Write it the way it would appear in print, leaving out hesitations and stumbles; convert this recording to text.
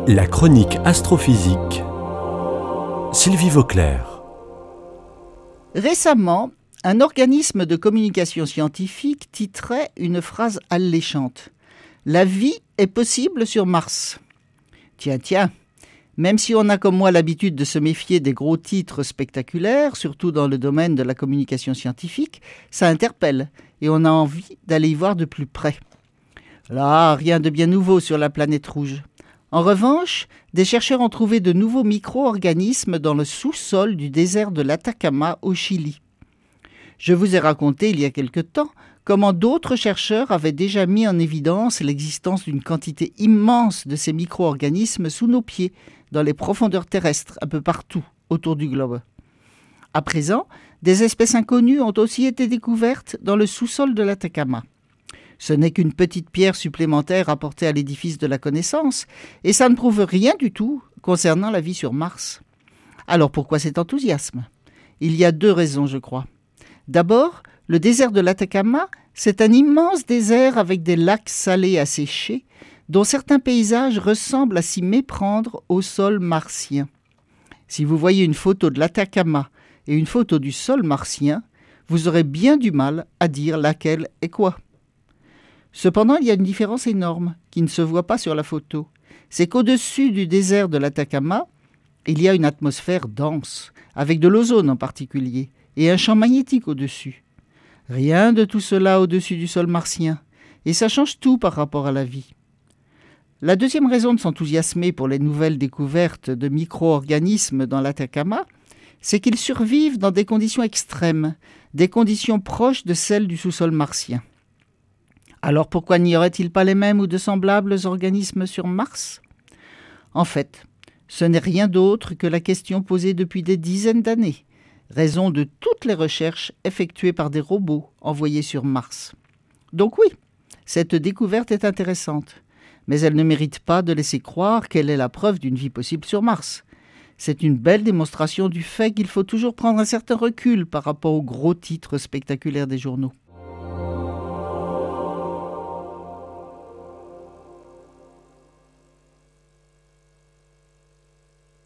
La chronique astrophysique. Sylvie Vauclair. Récemment, un organisme de communication scientifique titrait une phrase alléchante. « La vie est possible sur Mars ». Tiens, même si on a comme moi l'habitude de se méfier des gros titres spectaculaires, surtout dans le domaine de la communication scientifique, ça interpelle et on a envie d'aller y voir de plus près. Là, rien de bien nouveau sur la planète rouge. En revanche, des chercheurs ont trouvé de nouveaux micro-organismes dans le sous-sol du désert de l'Atacama au Chili. Je vous ai raconté il y a quelque temps comment d'autres chercheurs avaient déjà mis en évidence l'existence d'une quantité immense de ces micro-organismes sous nos pieds, dans les profondeurs terrestres, un peu partout autour du globe. À présent, des espèces inconnues ont aussi été découvertes dans le sous-sol de l'Atacama. Ce n'est qu'une petite pierre supplémentaire apportée à l'édifice de la connaissance, et ça ne prouve rien du tout concernant la vie sur Mars. Alors pourquoi cet enthousiasme ? Il y a deux raisons, je crois. D'abord, le désert de l'Atacama, c'est un immense désert avec des lacs salés asséchés, dont certains paysages ressemblent à s'y méprendre au sol martien. Si vous voyez une photo de l'Atacama et une photo du sol martien, vous aurez bien du mal à dire laquelle est quoi. Cependant, il y a une différence énorme qui ne se voit pas sur la photo. C'est qu'au-dessus du désert de l'Atacama, il y a une atmosphère dense, avec de l'ozone en particulier, et un champ magnétique au-dessus. Rien de tout cela au-dessus du sol martien, et ça change tout par rapport à la vie. La deuxième raison de s'enthousiasmer pour les nouvelles découvertes de micro-organismes dans l'Atacama, c'est qu'ils survivent dans des conditions extrêmes, des conditions proches de celles du sous-sol martien. Alors pourquoi n'y aurait-il pas les mêmes ou de semblables organismes sur Mars ? En fait, ce n'est rien d'autre que la question posée depuis des dizaines d'années, raison de toutes les recherches effectuées par des robots envoyés sur Mars. Donc oui, cette découverte est intéressante, mais elle ne mérite pas de laisser croire qu'elle est la preuve d'une vie possible sur Mars. C'est une belle démonstration du fait qu'il faut toujours prendre un certain recul par rapport aux gros titres spectaculaires des journaux.